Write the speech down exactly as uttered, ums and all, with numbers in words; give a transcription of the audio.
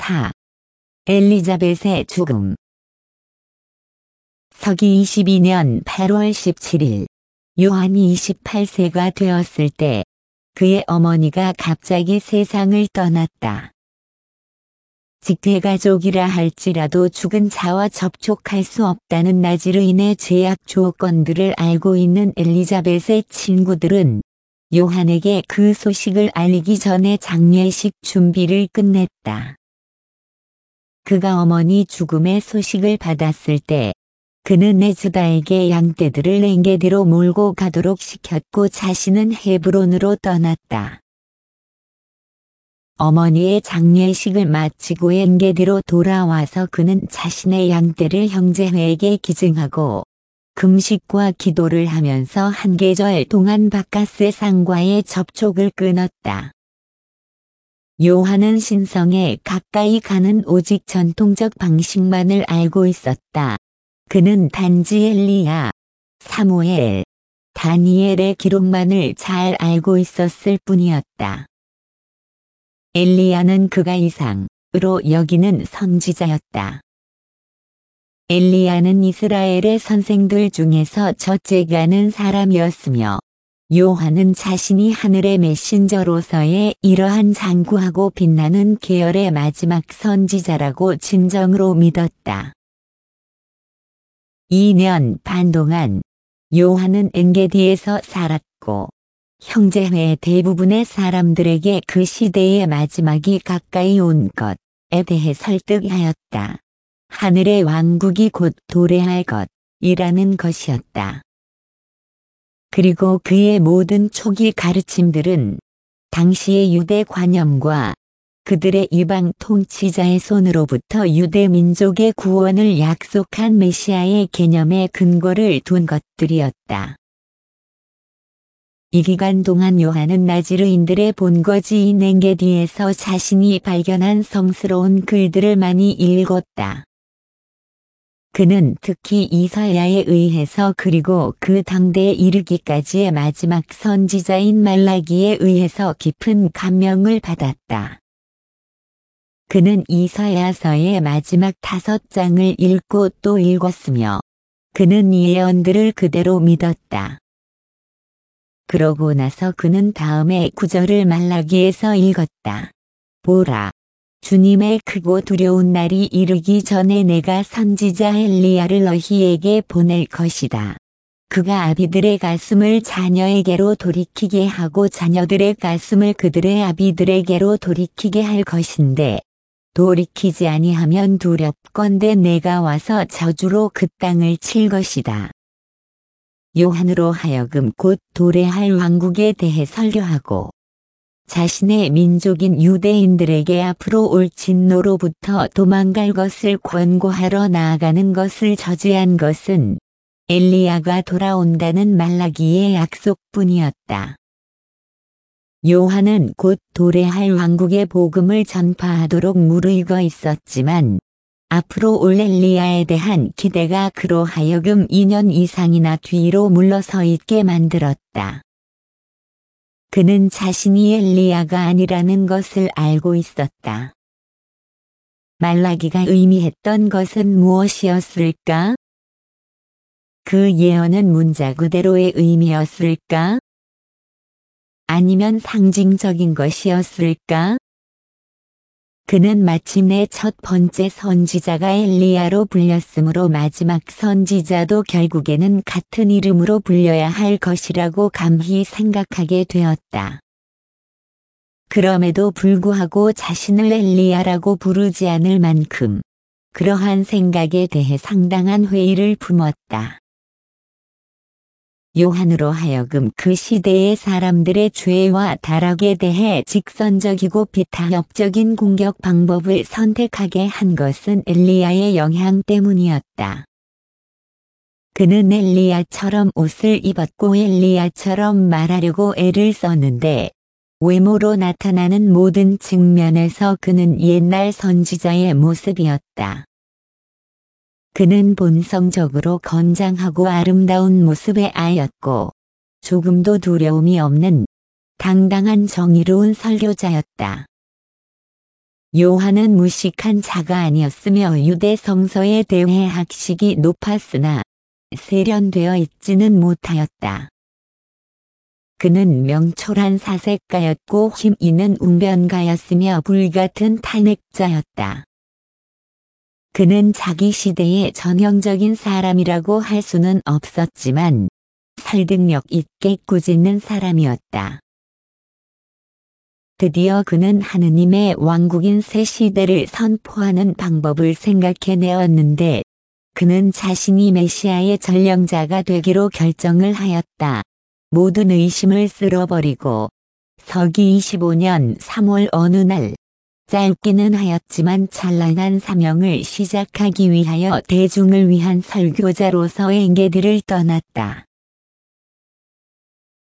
사. 엘리자벳의 죽음. 서기 이십이 년 팔월 십칠일, 요한이 이십팔 세가 되었을 때 그의 어머니가 갑자기 세상을 떠났다. 직계가족이라 할지라도 죽은 자와 접촉할 수 없다는 나지르인의 제약 조건들을 알고 있는 엘리자벳의 친구들은 요한에게 그 소식을 알리기 전에 장례식 준비를 끝냈다. 그가 어머니 죽음의 소식을 받았을 때 그는 에즈다에게 양떼들을 엔게디로 몰고 가도록 시켰고 자신은 헤브론으로 떠났다. 어머니의 장례식을 마치고 엔게디로 돌아와서 그는 자신의 양떼를 형제회에게 기증하고 금식과 기도를 하면서 한 계절 동안 바깥 세상과의 접촉을 끊었다. 요한은 신성에 가까이 가는 오직 전통적 방식만을 알고 있었다. 그는 단지 엘리야, 사무엘, 다니엘의 기록만을 잘 알고 있었을 뿐이었다. 엘리야는 그가 이상으로 여기는 선지자였다. 엘리야는 이스라엘의 선생들 중에서 첫째가는 사람이었으며 요한은 자신이 하늘의 메신저로서의 이러한 장구하고 빛나는 계열의 마지막 선지자라고 진정으로 믿었다. 이 년 반 동안 요한은 엔게디에서 살았고 형제회 대부분의 사람들에게 그 시대의 마지막이 가까이 온 것에 대해 설득하였다. 하늘의 왕국이 곧 도래할 것이라는 것이었다. 그리고 그의 모든 초기 가르침들은 당시의 유대 관념과 그들의 이방 통치자의 손으로부터 유대 민족의 구원을 약속한 메시아의 개념에 근거를 둔 것들이었다. 이 기간 동안 요한은 나지르인들의 본거지인 엔게디에서 자신이 발견한 성스러운 글들을 많이 읽었다. 그는 특히 이사야에 의해서 그리고 그 당대에 이르기까지의 마지막 선지자인 말라기에 의해서 깊은 감명을 받았다. 그는 이사야서의 마지막 다섯 장을 읽고 또 읽었으며 그는 이 예언들을 그대로 믿었다. 그러고 나서 그는 다음에 구절을 말라기에서 읽었다. 보라, 주님의 크고 두려운 날이 이르기 전에 내가 선지자 엘리야를 너희에게 보낼 것이다. 그가 아비들의 가슴을 자녀에게로 돌이키게 하고 자녀들의 가슴을 그들의 아비들에게로 돌이키게 할 것인데 돌이키지 아니하면 두렵건대 내가 와서 저주로 그 땅을 칠 것이다. 요한으로 하여금 곧 도래할 왕국에 대해 설교하고 자신의 민족인 유대인들에게 앞으로 올 진노로부터 도망갈 것을 권고하러 나아가는 것을 저지한 것은 엘리야가 돌아온다는 말라기의 약속뿐이었다. 요한은 곧 도래할 왕국의 복음을 전파하도록 무르익어 있었지만 앞으로 올 엘리야에 대한 기대가 그로 하여금 이 년 이상이나 뒤로 물러서 있게 만들었다. 그는 자신이 엘리야가 아니라는 것을 알고 있었다. 말라기가 의미했던 것은 무엇이었을까? 그 예언은 문자 그대로의 의미였을까? 아니면 상징적인 것이었을까? 그는 마침내 첫 번째 선지자가 엘리야로 불렸으므로 마지막 선지자도 결국에는 같은 이름으로 불려야 할 것이라고 감히 생각하게 되었다. 그럼에도 불구하고 자신을 엘리야라고 부르지 않을 만큼 그러한 생각에 대해 상당한 회의를 품었다. 요한으로 하여금 그 시대의 사람들의 죄와 타락에 대해 직선적이고 비타협적인 공격 방법을 선택하게 한 것은 엘리야의 영향 때문이었다. 그는 엘리야처럼 옷을 입었고 엘리야처럼 말하려고 애를 썼는데 외모로 나타나는 모든 측면에서 그는 옛날 선지자의 모습이었다. 그는 본성적으로 건장하고 아름다운 모습의 아이였고 조금도 두려움이 없는 당당한 정의로운 설교자였다. 요한은 무식한 자가 아니었으며 유대 성서에 대해 학식이 높았으나 세련되어 있지는 못하였다. 그는 명철한 사색가였고 힘 있는 웅변가였으며 불같은 탄핵자였다. 그는 자기 시대의 전형적인 사람이라고 할 수는 없었지만 설득력 있게 꾸짖는 사람이었다. 드디어 그는 하느님의 왕국인 새 시대를 선포하는 방법을 생각해내었는데 그는 자신이 메시아의 전령자가 되기로 결정을 하였다. 모든 의심을 쓸어버리고 서기 이십오 년 삼월 어느 날 짧기는 하였지만 찬란한 사명을 시작하기 위하여 대중을 위한 설교자로서의 궤들을 떠났다.